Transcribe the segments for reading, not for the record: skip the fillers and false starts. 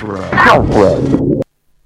Crossroads.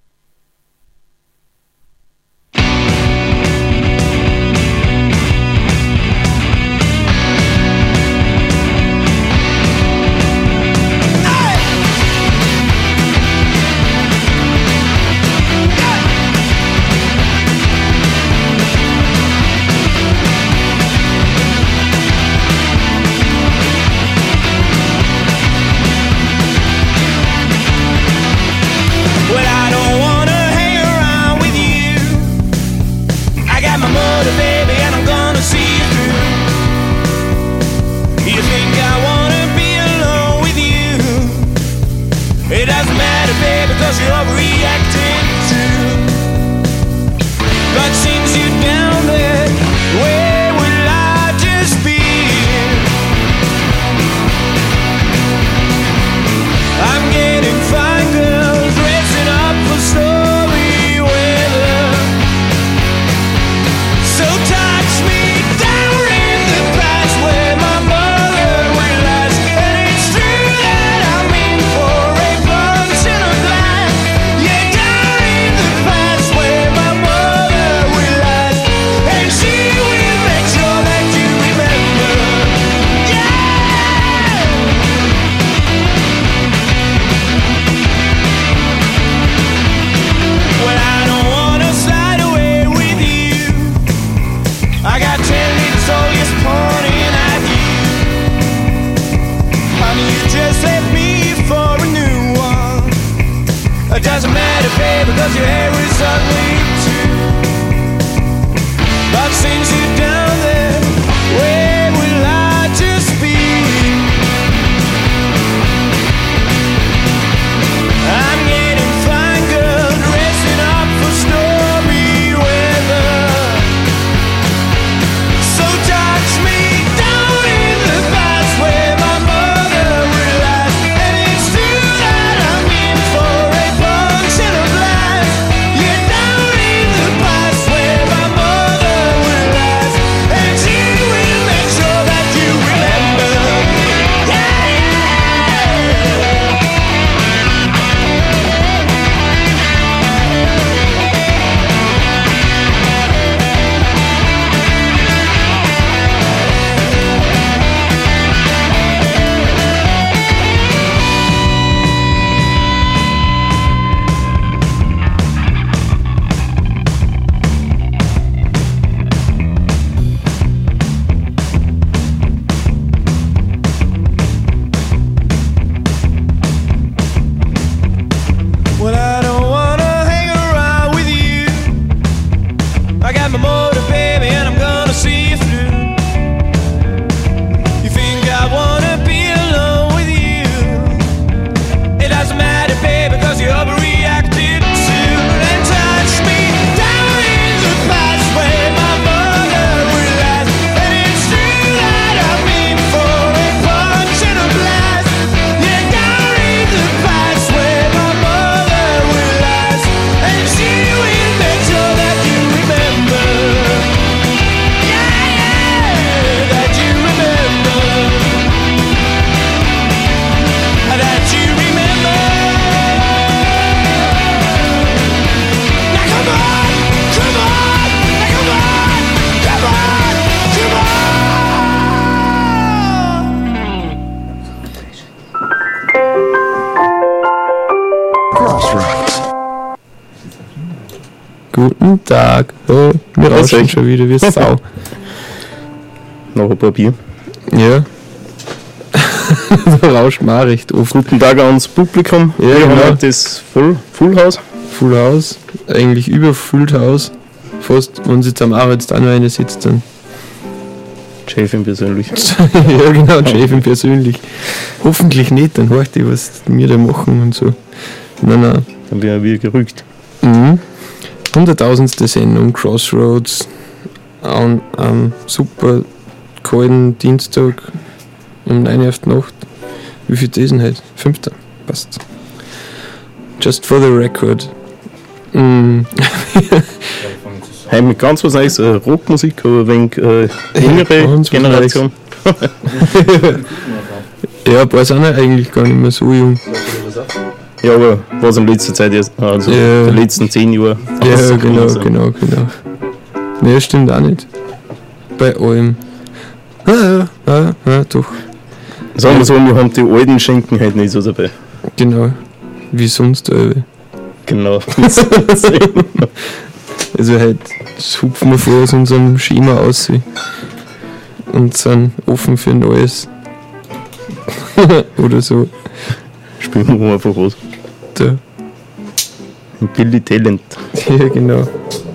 Guten Tag. Oh, wir rauschen schon wieder wie Sau. Noch ein paar Bier. Ja. Da rauscht man auch recht oft. Guten Tag ans Publikum. Ja, wir genau. haben das Full House. Full House. Eigentlich überfüllt Haus. Fast, wenn sie jetzt am Arbeitstag noch eine sitzt, dann. Chefin persönlich. Ja, genau, Chefin persönlich. Hoffentlich nicht, dann horcht die, was wir da machen und so. Nein. Dann wären wir gerückt. 100.000. Sendung, Crossroads, am super kalten Dienstag um 9 Uhr Nacht. Wie viel ist denn heute? 5. Passt. Just for the record. Heute mit ganz was Neues, Rockmusik, aber ein wenig jüngere Generation. Ja, ein paar sind ja eigentlich gar nicht mehr so jung. Ja, aber was in letzter Zeit jetzt, also die letzten 10 Jahre. Ja, genau. Ne, stimmt auch nicht. Bei allem. Doch. Sagen wir so, wir haben die alten Schinken halt nicht so dabei. Genau. Wie sonst. Genau. Also halt hupfen wir vor aus unserem Schema aus und sind offen für Neues. Oder so. Spielen wir einfach was. Da. Billy Talent. Ja, genau.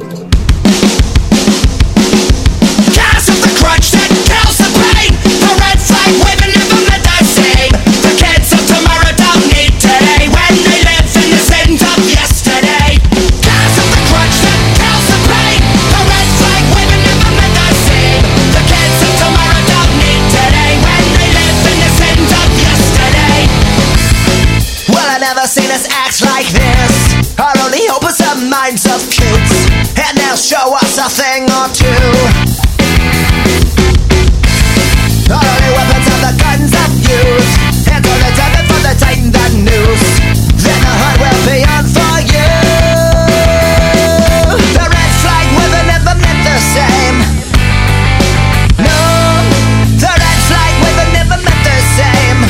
Seen us act like this. Our only hope is the minds of kids, and they'll show us a thing or two. Our only weapons are the guns of youth, and all the time for the time that news. Then the hunt will be on for you. The red flag weather never meant the same. No, the red flag weather never meant the same.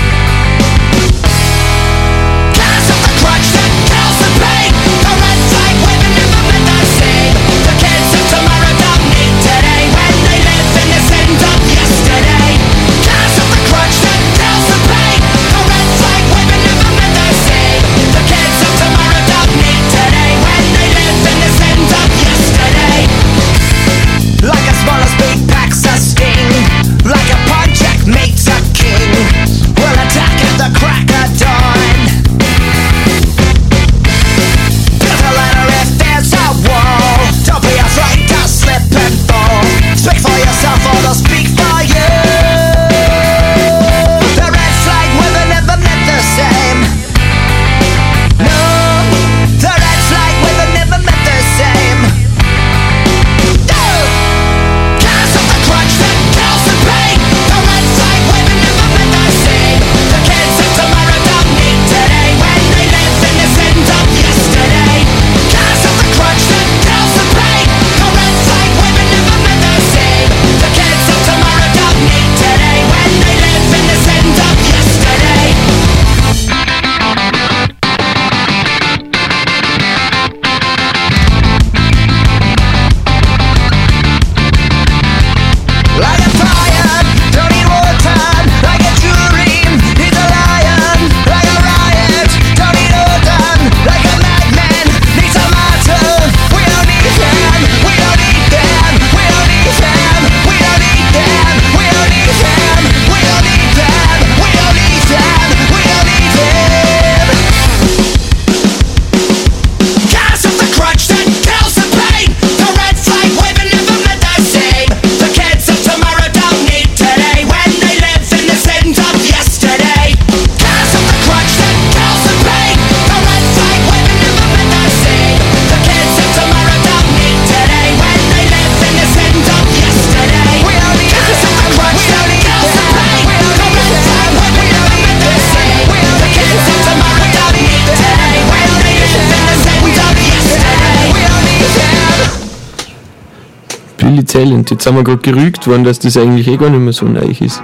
Billy Talent. Jetzt sind wir gerade gerügt worden, dass das eigentlich gar nicht mehr so neu ist.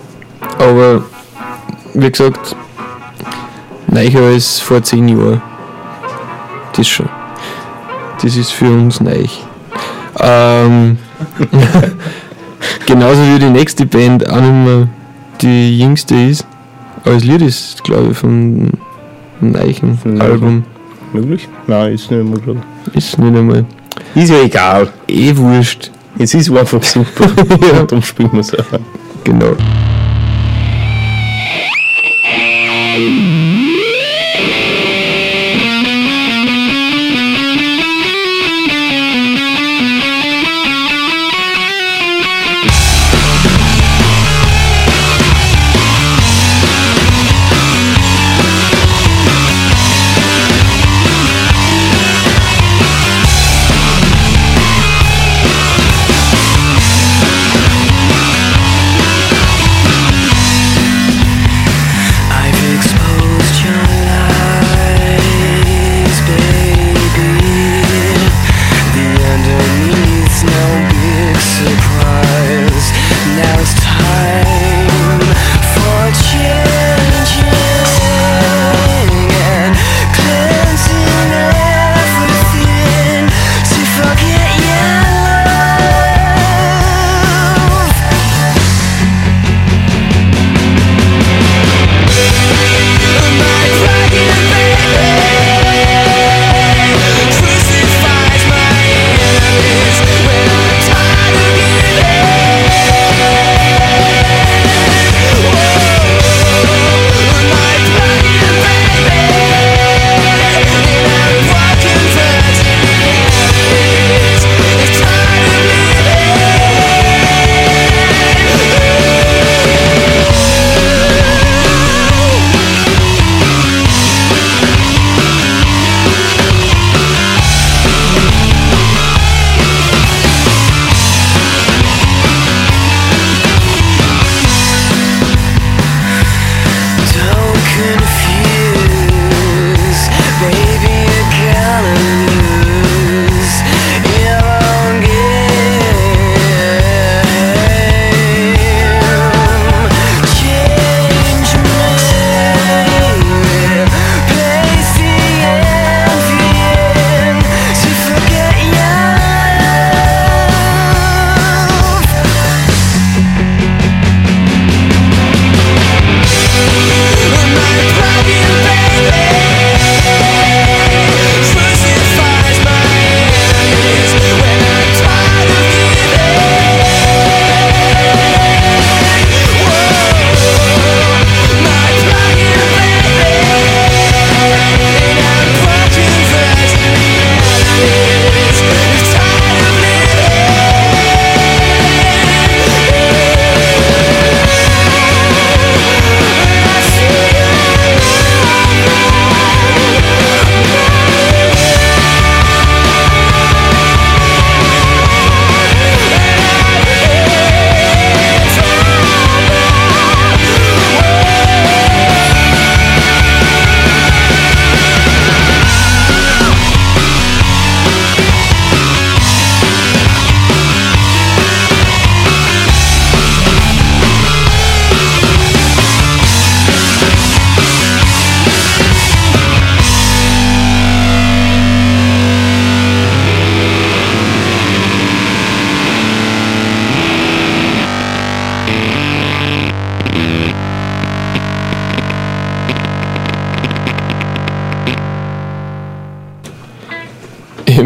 Aber wie gesagt, neuer als vor 10 Jahren. Das schon. Das ist für uns neu. Genauso wie die nächste Band auch nicht mehr die jüngste ist. Aber das Lied ist, glaube ich, vom neuen Album. Möglich? Nein, ist nicht einmal, glaube ich. Ist nicht einmal. Ist ja egal. Wurscht. Es ist einfach super. Ja. Und darum spielen wir es auch. Genau.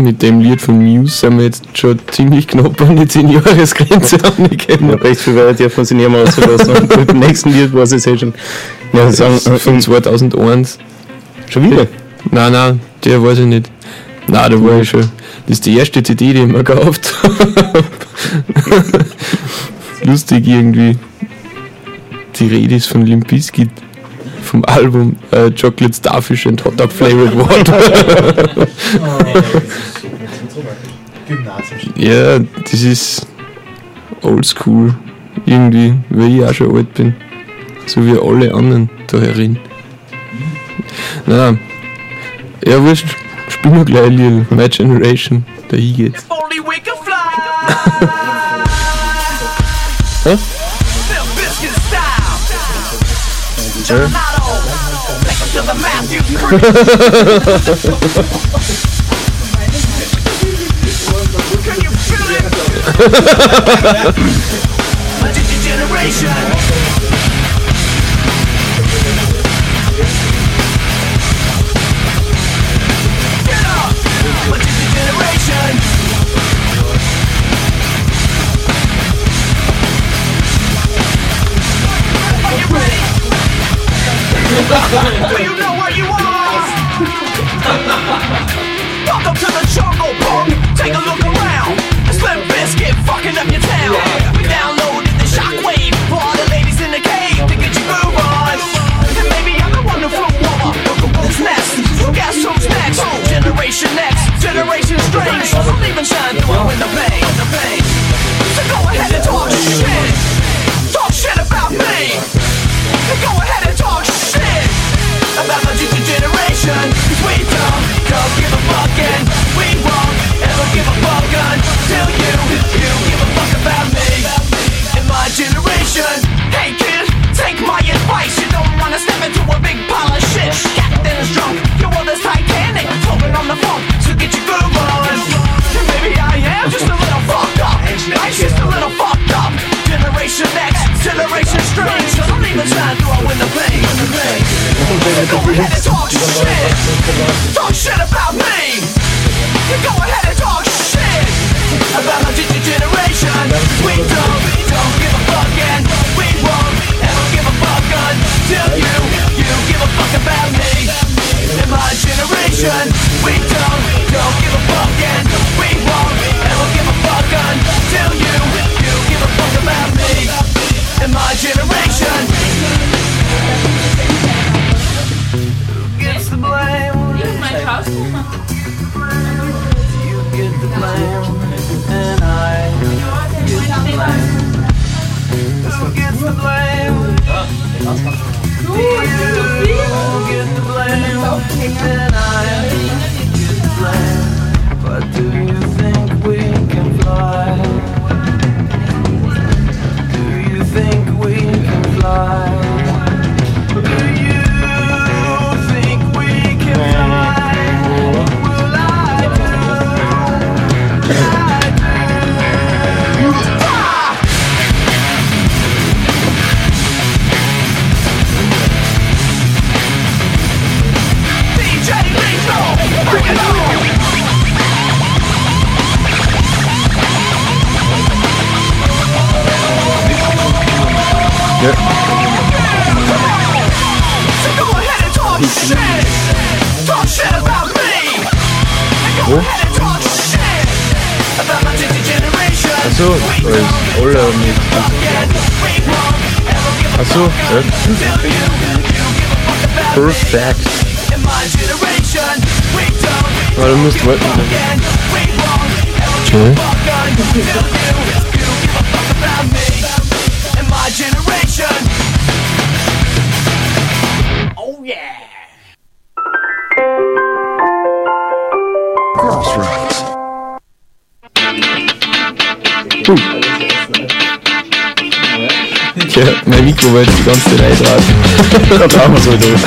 mit dem Lied von Muse sind wir jetzt schon ziemlich knapp an die 10-Jahres-Grenze angekommen. Ja, recht viel weiter dürfen wir sich nicht mehr auslassen. Und beim nächsten Lied war es ja schon. Ja, sagen, von 2001. Schon wieder? Nein, der weiß ich nicht. Nein, da war ich schon. Das ist die erste CD, die ich mir gekauft habe. Lustig irgendwie. Die Rede ist von Limp Bizkit. Vom Album Chocolate Starfish and Hot Dog Flavored Water. Ja, das ist oldschool. Irgendwie, weil ich auch schon alt bin. So wie alle anderen da herin. Nein. Ja, wurscht. Spiel nur gleich Lil. My Generation. Da hingeht's. Hä? Ja. Do you know where you are? Welcome to the jungle, punk. Take a look around. Slim Bizkit fucking up your town. We downloaded the shockwave for all the ladies in the cave to get your groove on. And maybe I'm the one who flew over. Who's next? Guess who's next? Generation X, Generation Strange. Don't even shine through a window pane. So go ahead and talk shit. Talk shit about me. And go ahead and talk shit about my generation. 'Cause we don't give a fuck and we won't ever give a fuck until you give a fuck about me and my generation. Hey kid, take my advice. You don't wanna step into a big pile of shit. Captain's drunk, your world is Titanic, floating on the funk, so get your groove on. And maybe I am just a little fucked up. Life's just a little fucked up. Generation X, Generation Strange. Don't even shine through a window pane. Go ahead and talk shit. Talk shit about me. Go ahead and talk shit about my generation. We don't give a fuck and we won't ever give a fuck until you give a fuck about me and my generation. We don't give a fuck and we won't ever give a fuck until you give a fuck about me and my generation. Gets the blame. You get the blame, and I get the blame. Who gets the blame? You get the blame, and I get the blame. But do you think we can fly? Do you think we can fly? Ja. So go ahead and talk shit. Talk shit about me. Go ahead and talk shit about my generation. Achso, weil alle mit. Achso, ja. Perfekt. Aber du musst warten. Okay. Oh yeah. Crossroads. Tja, mein Mikro wollte die ganze Zeit reinraten. Da brauchen wir so durch.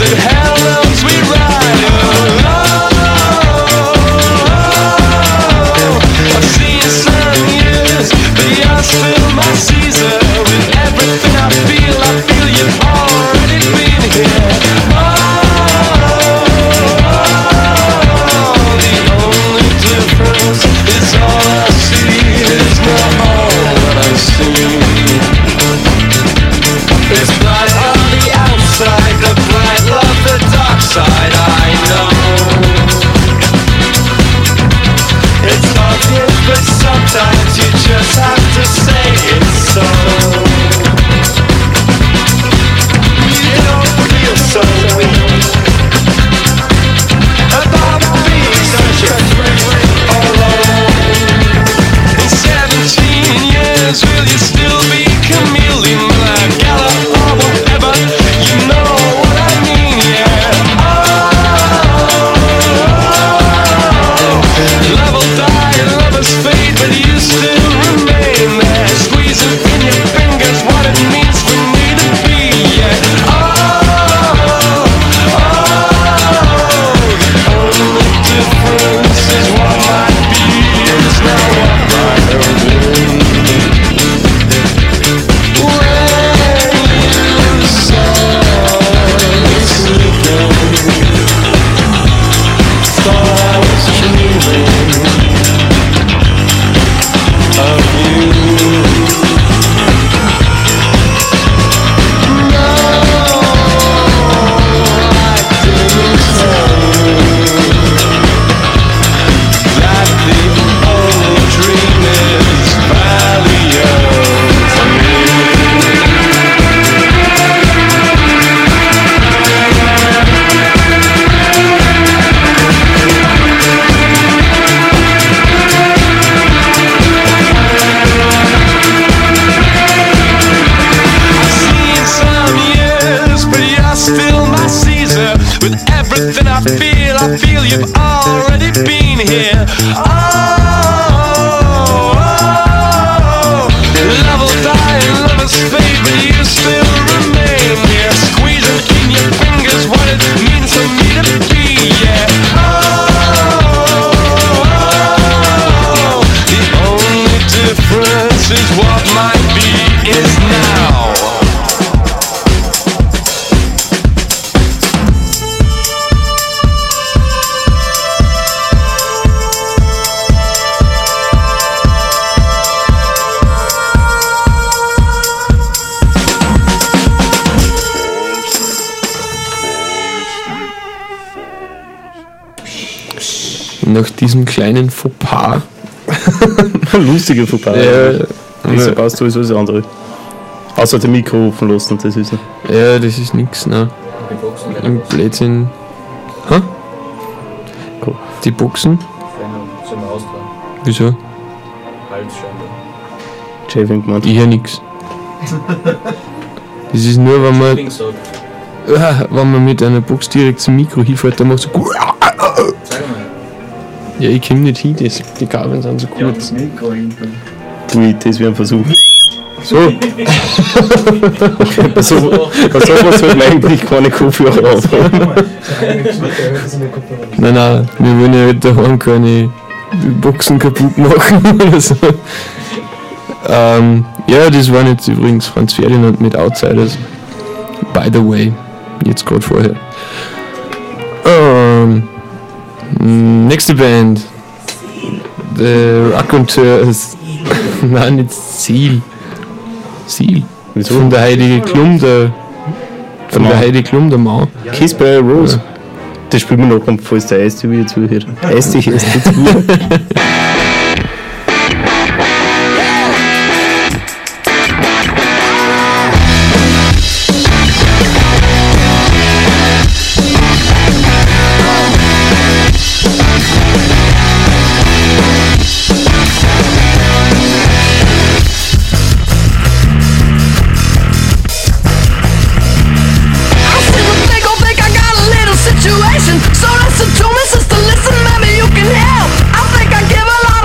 but hell knows we ride I've seen some years, but you're still my Caesar. With everything I feel you've already been here. The only difference is all I see is not all that I see. It's bright on the outside, the bright love, the dark side, I know. It's obvious, but sometimes you just have to say it's so. You don't feel so weak about being such a freak alone. In 17 years, will you still be chameleon black, yellow, or whatever? You know what I mean, yeah. Love will die and lovers fade, but you still remain there, squeezing in your fingers what it means for me to be, yeah. The only difference is what might be is not what might have been. When you saw me sleeping, thought I was dreaming of you. No, I didn't tell you that the only dream is valiant to me. I've seen some years, but you're still my Caesar. With everything I feel you've already been here. Love will die and lovers fade, but you still remain here, squeezing in your fingers what it means for me to be, yeah. The only difference is what might be is now. Nach diesem kleinen Fauxpas. Lustige vorbei. Ja, Das passt sowieso das andere. Außer dem Mikro offen lassen, das ist ja, das ist nix, ne? Im Blödsinn. Hä? Cool. Die Boxen? Sollen wir austragen? Wieso? Halsscheinbar. Shaving gemeint. Ich höre nix. Das ist nur, wenn man, Ding sagt. wenn man mit einer Box direkt zum Mikro hinfährt, dann macht so. Sag mal. Ja, ich komm nicht hin, die Kabeln sind so kurz. Mikro hinten. Ui, das wäre ein Versuch. So, Bei sowas wird man eigentlich keine Kopfhörer auf. nein, wir wollen ja halt daheim keine Boxen kaputt machen oder so. Ja, das waren jetzt übrigens Franz Ferdinand mit Outsiders. By the way, jetzt gerade vorher. Nächste Band. The Raconteurs. Nein, nicht Ziel. Wieso? Von der Heidi Klum, der Heidi Klum, der Mann. Kiss by a Rose. Das spielen wir noch, falls der Erste wieder zuhört. Erste zu. So listen to me, sister, listen, maybe you can help. I think I give a lot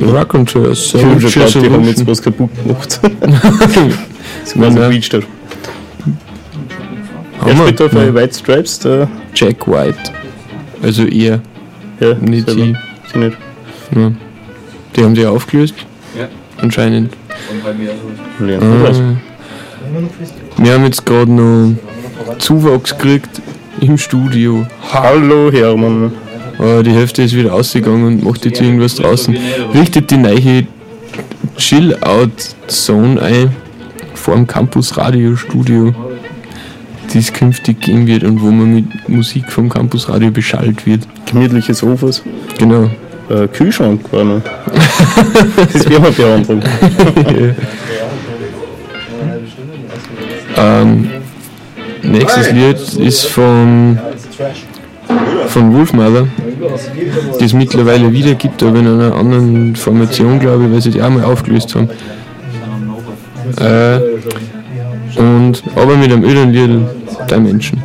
Raconteurs. Ich habe schon geglaubt, die haben jetzt was kaputt gemacht. Das war so Beach da. Er spielt auf White Stripes, der Jack White. Also er, ja, nicht selber. sie. Sie nicht. Ja. Die haben die aufgelöst? Ja. Anscheinend. Und halt mehr so. Lernt man das. Wir haben jetzt gerade noch Zuwachs gekriegt im Studio. Hallo Hermann. Aber die Hälfte ist wieder ausgegangen und macht jetzt irgendwas draußen. Richtet die neue Chill-Out-Zone ein vor dem Campus Radio Studio, die es künftig geben wird und wo man mit Musik vom Campus Radio beschallt wird. Gemütliche Sofas. Genau. Kühlschrank war noch. Das werden wir beantragen. Nächstes Lied ist von Wolfmother, die es mittlerweile wieder gibt, aber in einer anderen Formation, glaube ich, weil sie die auch mal aufgelöst haben. Aber mit einem öden Lied, Dimension.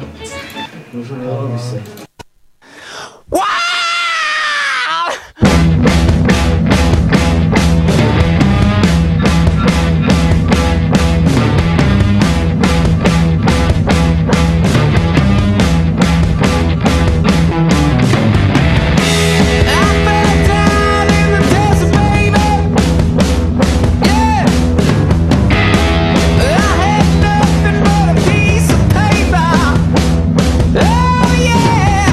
Nothing but a piece of paper. Oh yeah.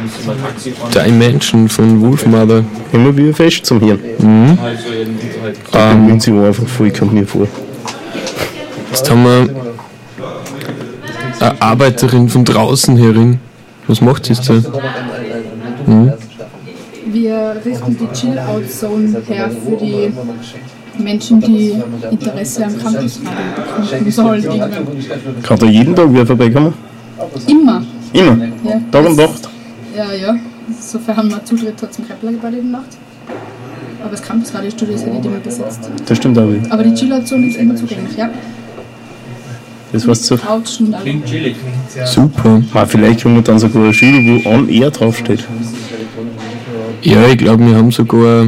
Dimension von Wolfmother. Immer wieder fest zum Hirn. Wenn sie einfach voll kommt mir vor. Jetzt haben wir eine Arbeiterin von draußen herin. Was macht sie jetzt da? Wir richten die Chill-Out-Zone her für die Menschen, die Interesse am Campusradio bekommen sollen. Irgendwann. Kann da jeden Tag wieder vorbeikommen? Immer. Immer? Ja. Tag und Nacht? Ja. Sofern man Zutritt hat zum Kepler-Gebäude in der Nacht. Aber das Campusradiostudio ist ja nicht immer besetzt. Das stimmt auch wieder. Aber die Chill-Out-Zone ist immer zugänglich, ja. Das war's so. Couchen und alles. Super. Vielleicht haben wir dann sogar ein Schild, wo On Air draufsteht. Ja, ich glaube, wir haben sogar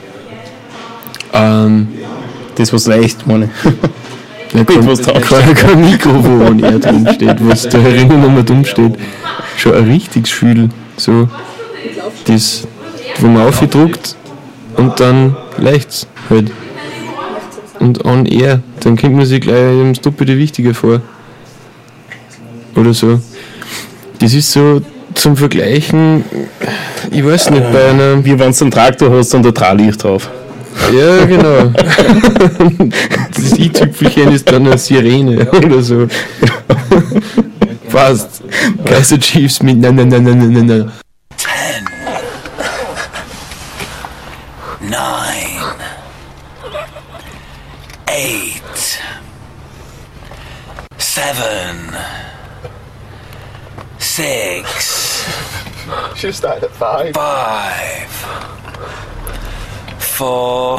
Das was leicht, meine was kein Mikro, wo an er drin steht, was da herinnen nochmal dumm steht. Schon ein richtiges Schüler. So, das, wo man aufgedruckt und dann leicht's halt. Und on air, dann kommt man sich gleich das Doppelte wichtiger vor. Oder so. Das ist so zum Vergleichen, ich weiß nicht, bei einer. Wie wenn du einen Traktor hast und ein Tralicht drauf. Ja, genau. Das i-Tüpfelchen ist dann eine Sirene oder so. Passt. Kaiser Chiefs mit na. 10, 9, 8, 7, 6, Should have started at 5. 5, 4,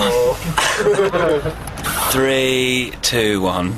3, 2, 1.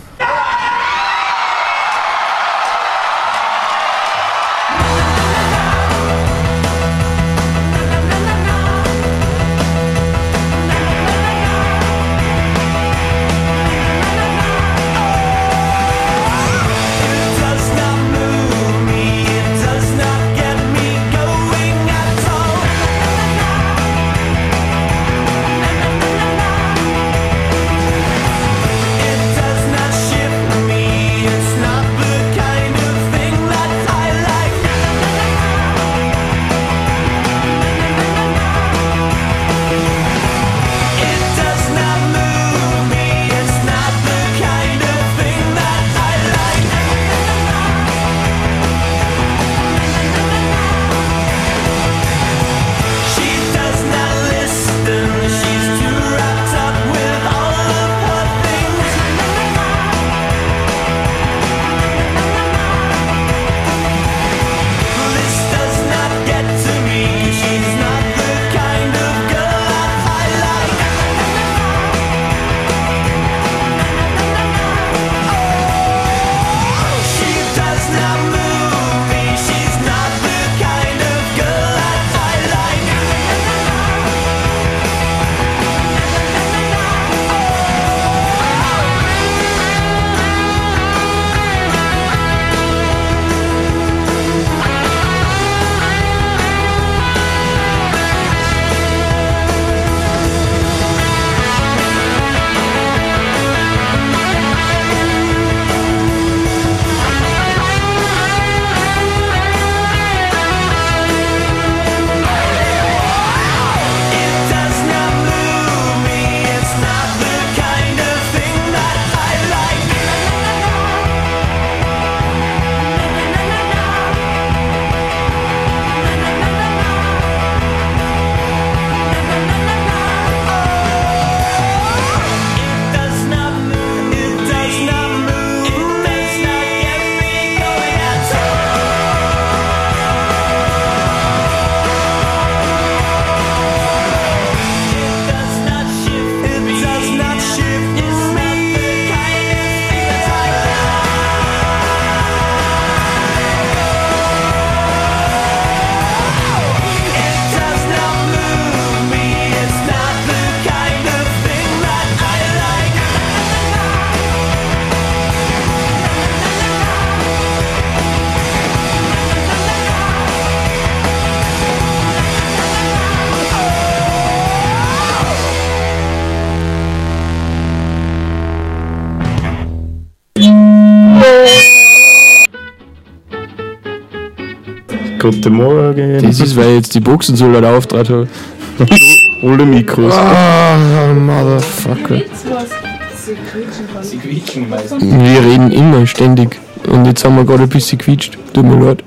Guten Morgen. Das ist, weil jetzt die Boxen so laut auftritt haben. Alle Mikros. Ah, Motherfucker. Gibt's was? Sie quietschen meistens. Wir reden immer ständig. Und jetzt haben wir gerade ein bisschen quietscht. Tut mir leid.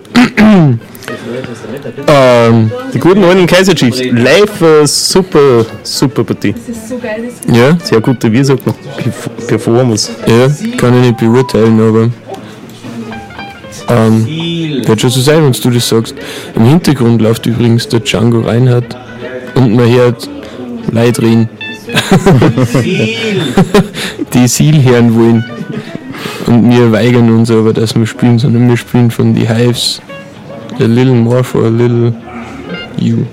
Die guten alten Kaiser Chiefs. Live, super Partie. Das ist so geil, das Ja, Sehr gute, wie sagt man, Performance. ja, kann ich nicht beurteilen, aber wird schon so sein, wenn du das sagst. Im Hintergrund läuft übrigens der Django Reinhardt und man hört Leute reden, die Seal hören wollen. Und wir weigern uns aber, dass wir spielen, sondern wir spielen von die Hives. A little more for a little you.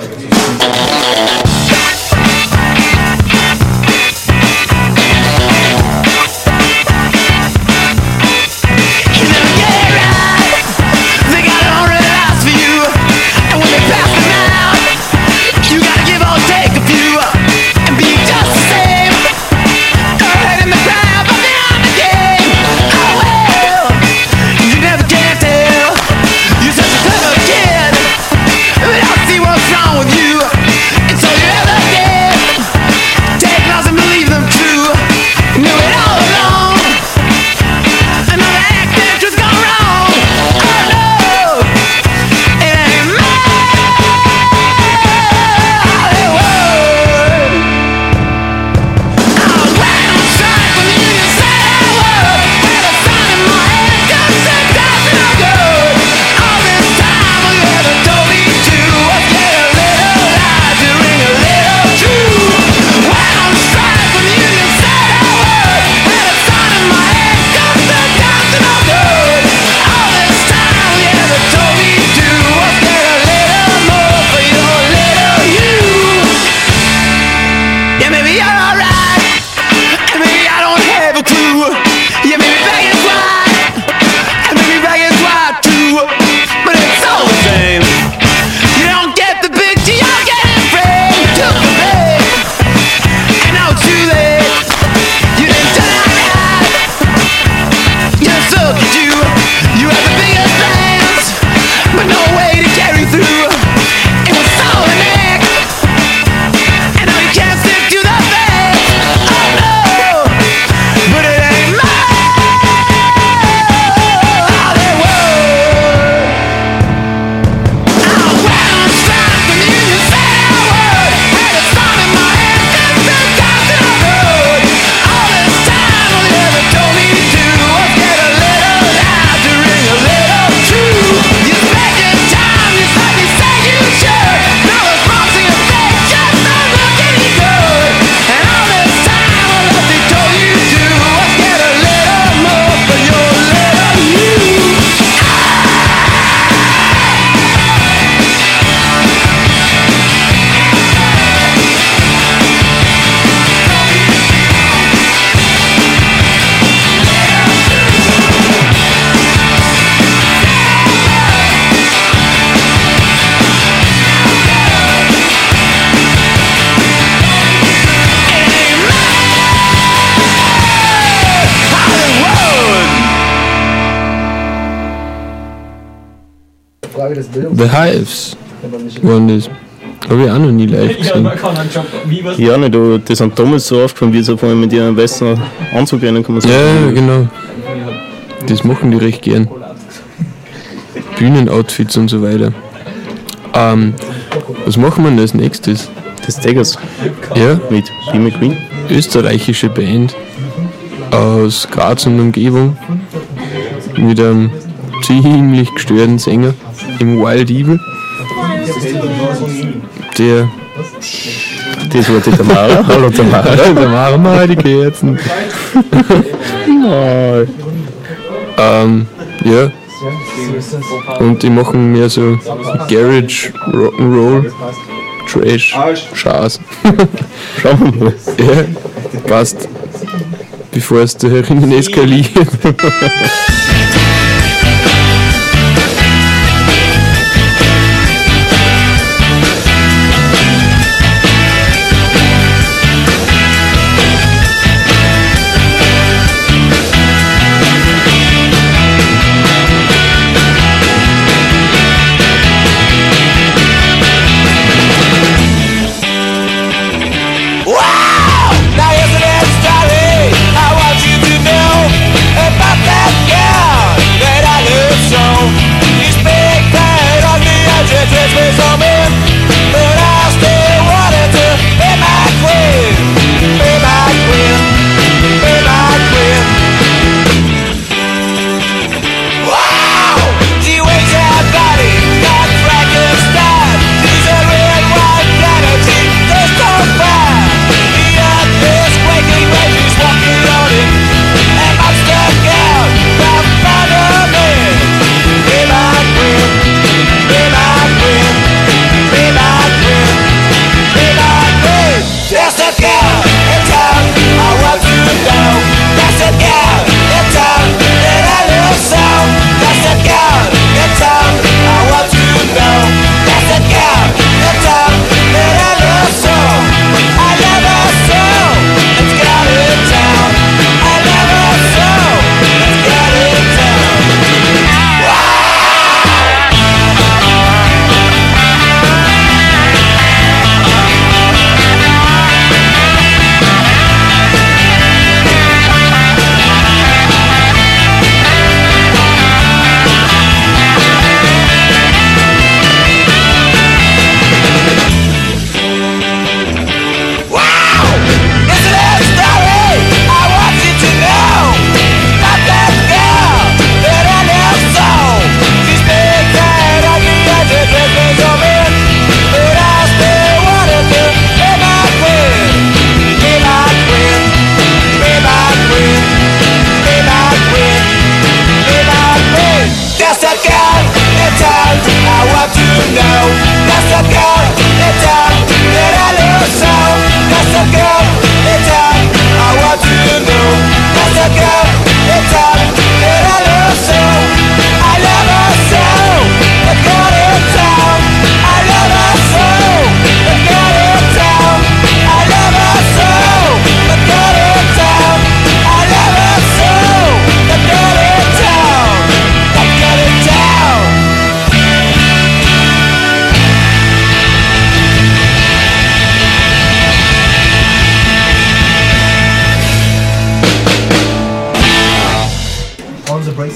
The Hives waren das. Habe ich auch noch nie live Ja, gesehen. man kann einen Job. Wie was? Ja, nicht, aber das sind damals so aufgefallen, wie sie vor allem mit ihren weißen Anzug rennen, kann man sagen. Ja, genau. Das machen die recht gern. Bühnenoutfits und so weiter. Was machen wir denn als nächstes? Das Tigers Ja, mit Steve McQueen. österreichische Band aus Graz und Umgebung mit einem ziemlich gestörten Sänger im Wild Evil, der Das war die Tamara. Hallo Tamara. da machen wir halt die Kerzen. Ja. Und die machen mehr so Garage, Rock'n'Roll, Trash, Schaß. Schauen wir mal. Ja, passt. Bevor es da herinnen eskaliert.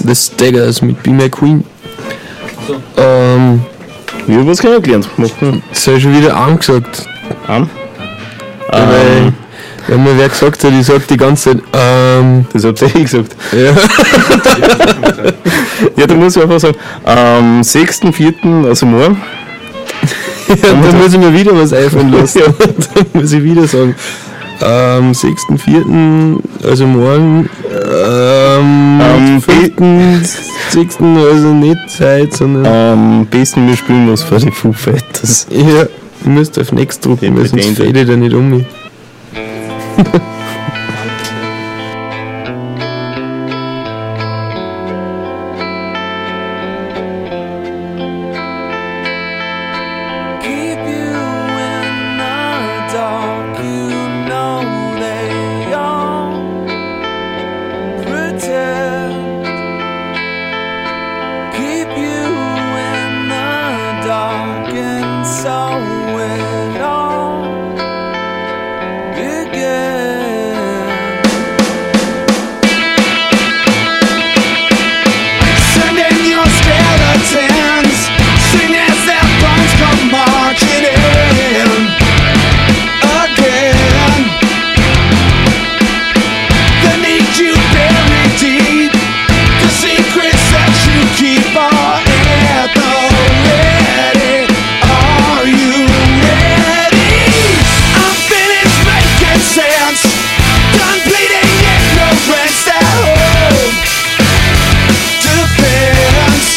The Staggers mit Be My Queen. Ich hab was kennengelernt. Machen. Das habe ich schon wieder angesagt. Weil mir wer gesagt hat, ich sag die ganze Zeit, Das habt ihr gesagt. ja. Ja, da muss ich einfach sagen, am 6.4., also morgen, Da muss ich mir wieder was einfallen lassen. Da muss ich wieder sagen. Am 6.4., also morgen, 5.6., also nicht Zeit, sondern. am besten wir spielen was für die Foo Fighters. Ja, ich müsste auf Next drücken, Ja, weil sonst bitte. fade ich da nicht um mich. Keep you in the dark, you know they all pretend. Keep you in the dark, and so it all began. Send in your skeletons, sing as their bones come marching in again. They need you buried deep, the secrets that you keep are at the ready. Are you ready? I'm finished making sense, done bleeding ignorance that hope defense.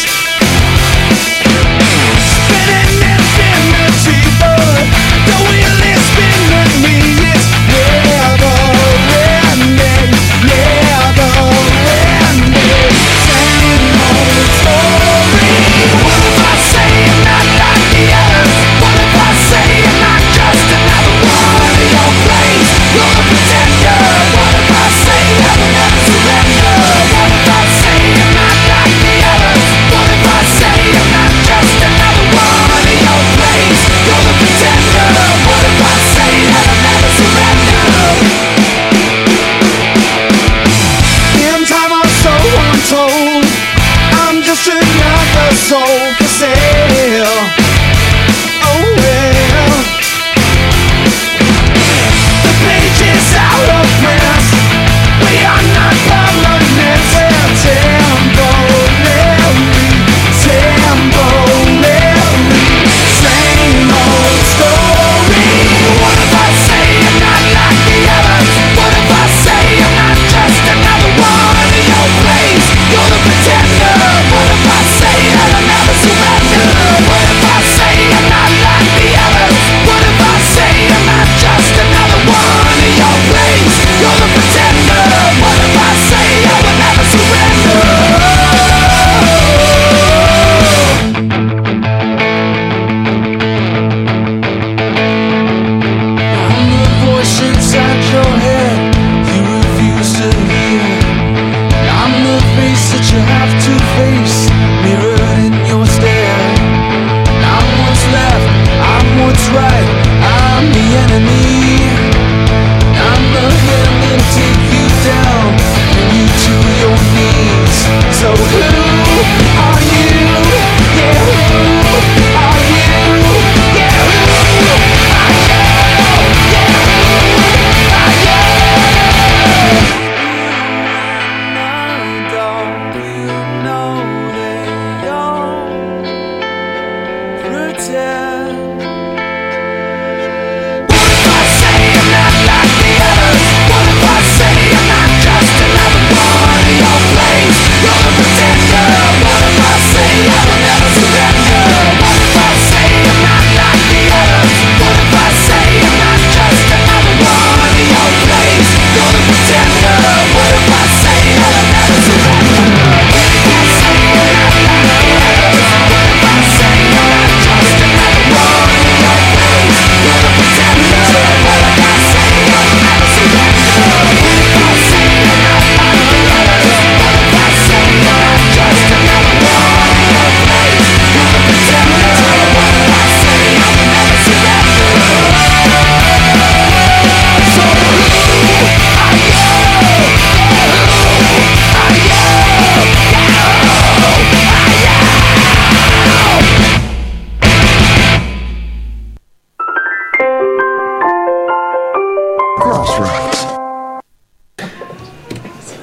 Spinning infinity, but the wheel is spinning me. It's never ending, never ending. Same old story. What if I say I'm not like the others? What if I say I'm not just another one of your plays? You're the pretender. What if I say I will never surrender? What if I say I'm not like the others? What if I say I'm not just another one of your plays? You're the pretender. What if I say that I'll never surrender? In time or so untold, I'm just another soul for sale. Oh well, the page is out of print. We are not permanent. Temporary, same old story. What if I say I'm not like the others? What if I say I'm not just another one of your plays? You're the pretender. What if I say that I'll never surrender? What if I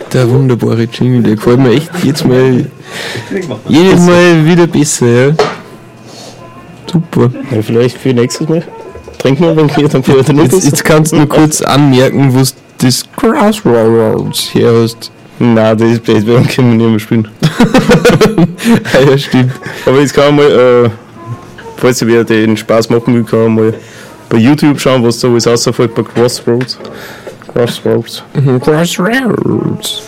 Der wunderbare Jingle, der gefällt mir echt jedes Mal wieder besser, ja. Super. Ja, vielleicht für nächstes Mal. Trinken wir, wenn wir dann für heute nicht Jetzt kannst du nur kurz anmerken, wo du das Crossroads her hast. Nein, das ist blöd, weil dann können wir nicht mehr spielen. Ja, stimmt. Aber jetzt kann man mal, falls ihr wieder den Spaß machen will, kann man mal bei YouTube schauen, was da alles außerfällt bei Crossroads. Crossroads. Crossroads.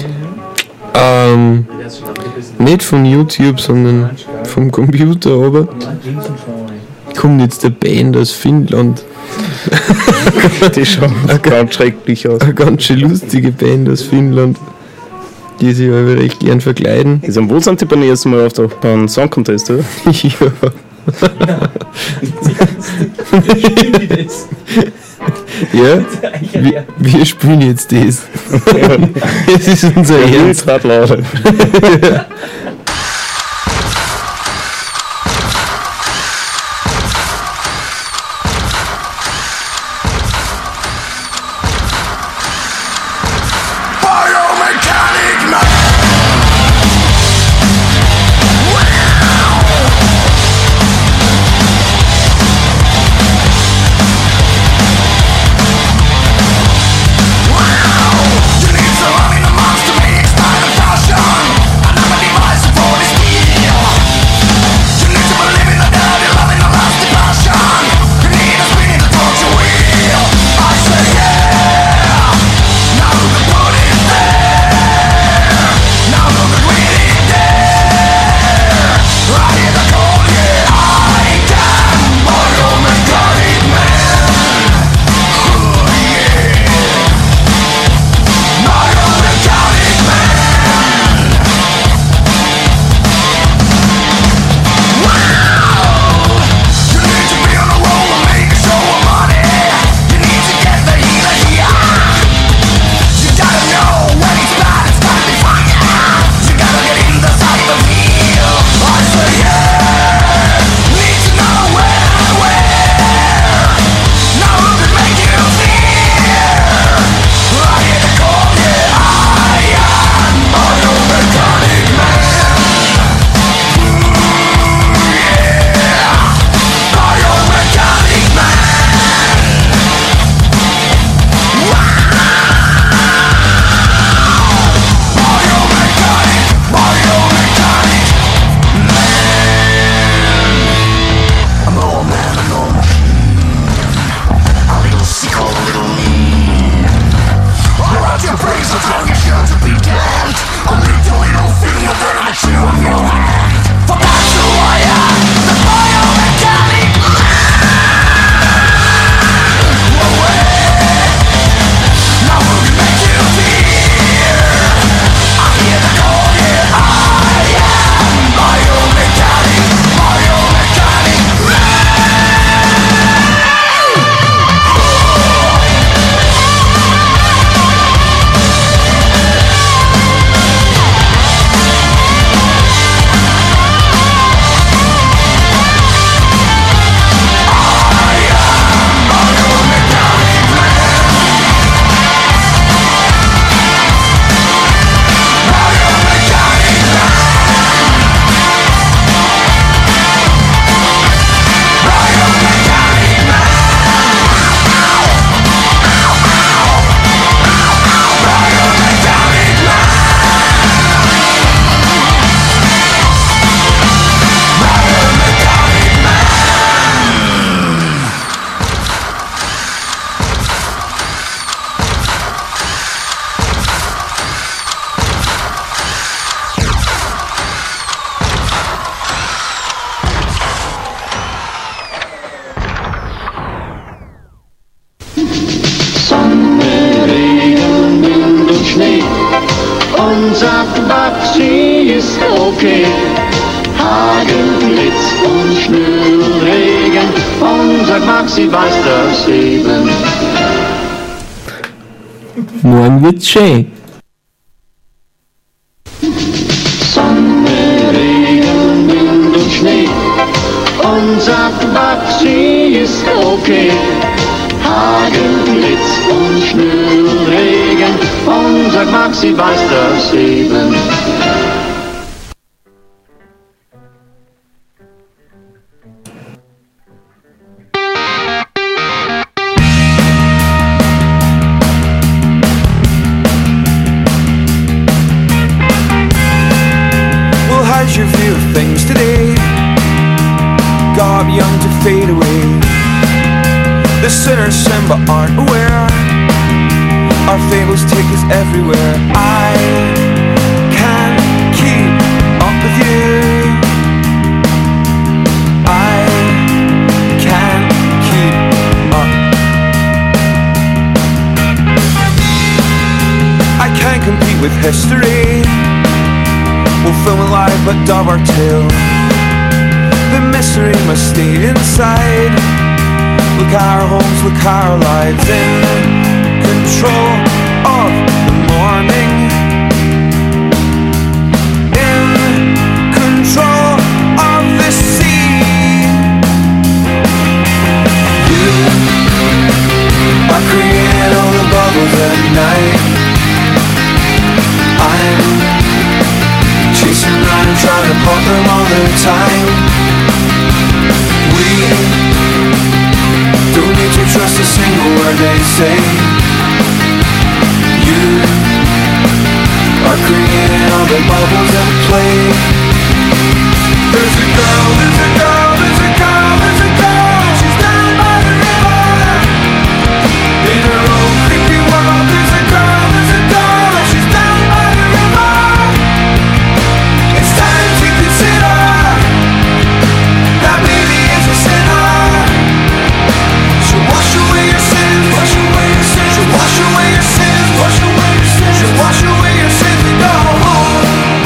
Nicht von YouTube, sondern vom Computer, aber kommt jetzt der Band aus Finnland. Die schauen ganz schrecklich aus. Eine ganz schön lustige Band aus Finnland, die sich aber recht gern verkleiden. Wo sind die beim ersten Mal beim Song Contest, oder? Ja. Ja, wir spielen jetzt das. Das ist unser Ernst. Baxi ist okay. Hagel, Blitz und Schnürregen. Unser Maxi weiß das eben. Morgen wird's schön. Sonne, Regen, Wind und Schnee. Unser Baxi ist okay. Hagel, Blitz und Schnürregen. und sag Maxi weiß das eben. Well, how's your view of things today? Gob young to fade away. The sinners sin but aren't aware. Our fables take us everywhere. I can't keep up with you. I can't keep up. I can't compete with history. We'll film it live but dub our tale. The mystery must stay inside. Look at our homes, look at our lives. In control of the morning. In control of the sea. You are creating all the bubbles at night. I'm chasing around and trying to pop them all the time. We don't need to trust a single word they say. You are creating all the bubbles at play. There's a girl, there's a girl, there's a girl, there's a girl. She's down by the river. In her own creepy world, there's a girl, there's a girl. She's down by the river. It's time to consider that baby is a sinner. She'll wash away your sins, wash away your sins. She'll wash away your sins, wash away your sins. She'll wash away your sins and go home.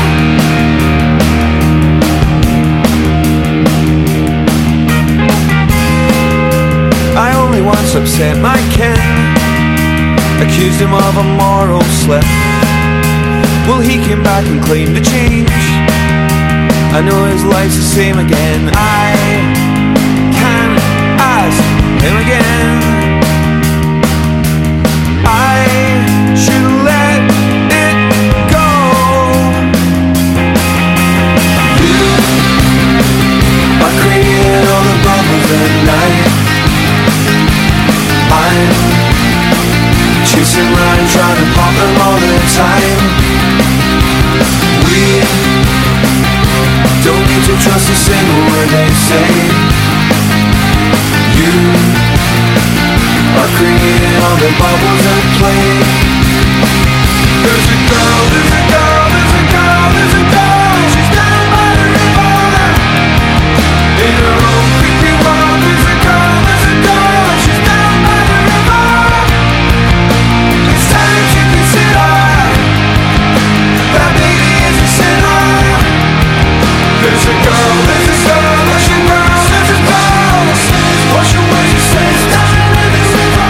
I only once upset my kin, accused him of a moral slip. Well, he came back and claimed to change. I know his life's the same again. I can't ask him again. I should let it go. You are creating all the bubbles at night. I'm chasing around trying to pop them all the time. We don't need to trust a single word they say. You are creating all the bubbles at play. There's a girl, there's a girl, there's a girl, there's a girl. She's down by the river. In her own creepy world, there's a girl, there's a girl. She's down by the river. It's time to consider that baby is a sinner. There's a girl, there's a girl, there's a girl, there's a girl. Wash away your sins, down in the river.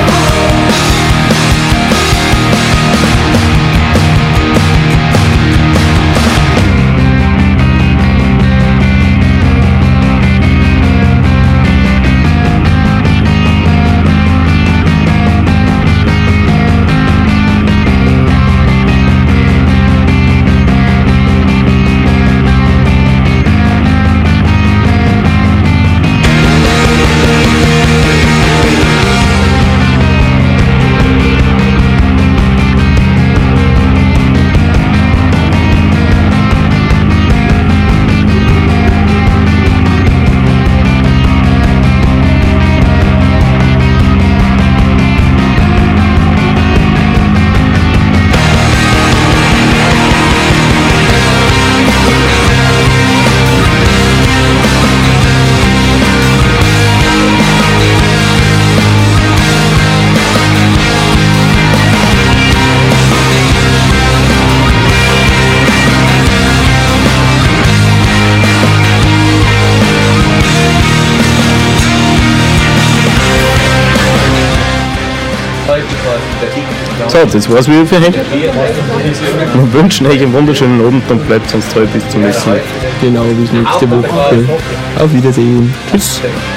So, das war's wieder für heute. Wir wünschen euch einen wunderschönen Abend und bleibt uns treu bis zum nächsten Mal. Genau, bis nächste Woche. Auf Wiedersehen. Tschüss.